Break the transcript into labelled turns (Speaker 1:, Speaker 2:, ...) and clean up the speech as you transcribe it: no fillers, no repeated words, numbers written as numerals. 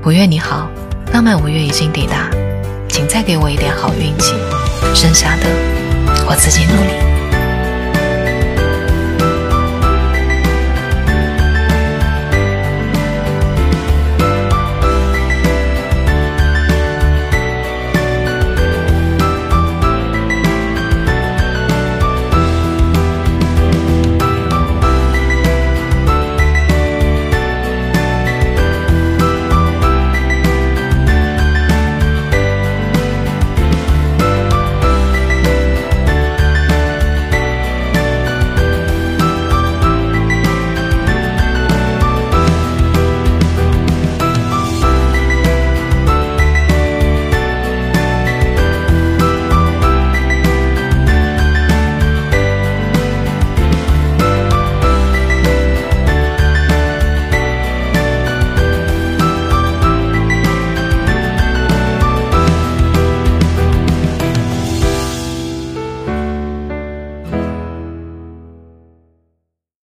Speaker 1: 5月你好，浪漫5月已经抵达，请再给我一点好运气，剩下的我自己努力。